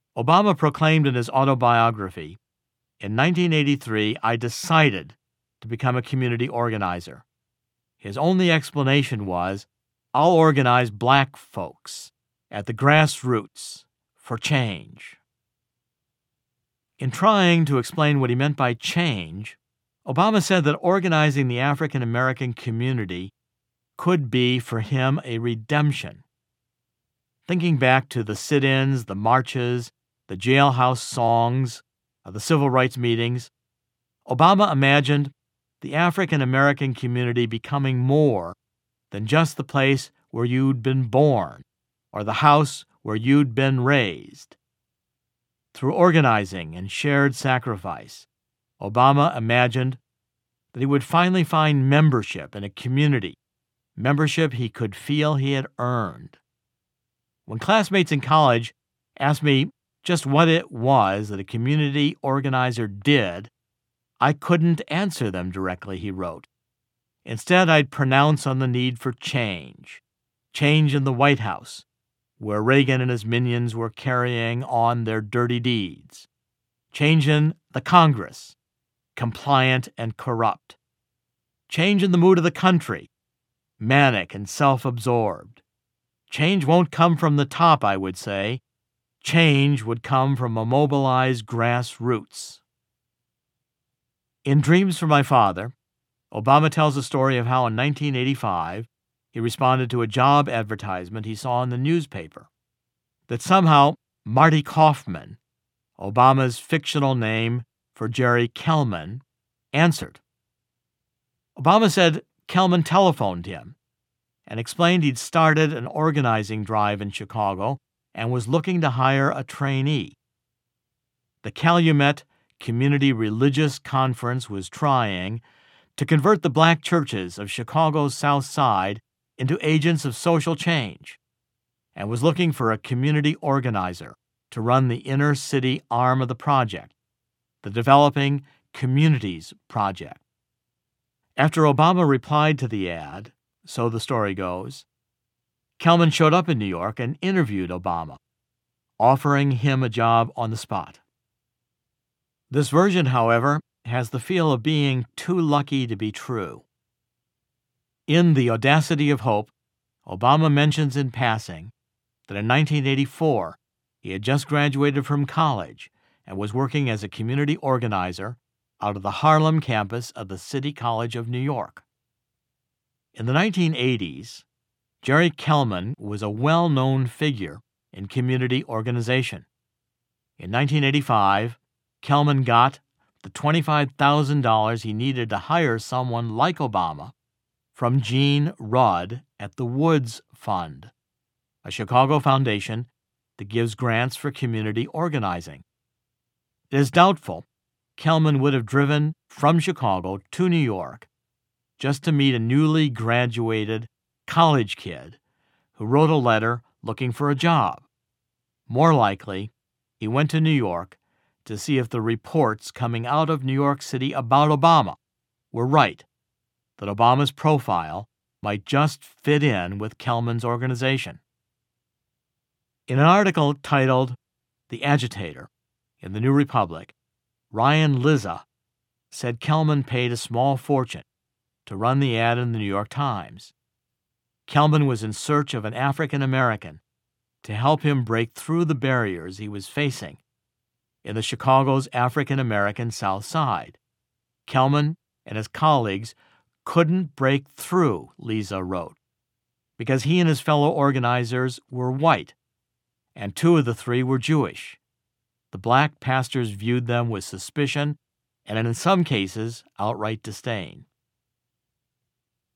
Obama proclaimed in his autobiography, "In 1983, I decided to become a community organizer." His only explanation was, "I'll organize black folks at the grassroots for change." In trying to explain what he meant by change, Obama said that organizing the African American community could be, for him, a redemption. Thinking back to the sit-ins, the marches, the jailhouse songs, the civil rights meetings, Obama imagined the African American community becoming more than just the place where you'd been born or the house where you'd been raised. Through organizing and shared sacrifice, Obama imagined that he would finally find membership in a community, membership he could feel he had earned. When classmates in college asked me just what it was that a community organizer did, I couldn't answer them directly, he wrote. Instead, I'd pronounce on the need for change. Change in the White House, where Reagan and his minions were carrying on their dirty deeds. Change in the Congress, compliant and corrupt. Change in the mood of the country, manic and self-absorbed. Change won't come from the top, I would say. Change would come from a mobilized grassroots. In Dreams for My Father, Obama tells a story of how in 1985 he responded to a job advertisement he saw in the newspaper, that somehow Marty Kaufman, Obama's fictional name for Jerry Kellman, answered. Obama said Kellman telephoned him and explained he'd started an organizing drive in Chicago and was looking to hire a trainee. The Calumet Community Religious Conference was trying to convert the black churches of Chicago's South Side into agents of social change and was looking for a community organizer to run the inner city arm of the project, the Developing Communities Project. After Obama replied to the ad, so the story goes, Kellman showed up in New York and interviewed Obama, offering him a job on the spot. This version, however, has the feel of being too lucky to be true. In The Audacity of Hope, Obama mentions in passing that in 1984 he had just graduated from college and was working as a community organizer out of the Harlem campus of the City College of New York. In the 1980s, Jerry Kellman was a well-known figure in community organization. In 1985, Kellman got the $25,000 he needed to hire someone like Obama from Gene Rudd at the Woods Fund, a Chicago foundation that gives grants for community organizing. It is doubtful Kellman would have driven from Chicago to New York just to meet a newly graduated college kid who wrote a letter looking for a job. More likely, he went to New York to see if the reports coming out of New York City about Obama were right, that Obama's profile might just fit in with Kellman's organization. In an article titled The Agitator in the New Republic, Ryan Lizza said Kellman paid a small fortune to run the ad in the New York Times. Kellman was in search of an African American to help him break through the barriers he was facing in the Chicago's African American South Side. Kellman and his colleagues couldn't break through, Lizza wrote, because he and his fellow organizers were white, and two of the three were Jewish. The black pastors viewed them with suspicion and, in some cases, outright disdain.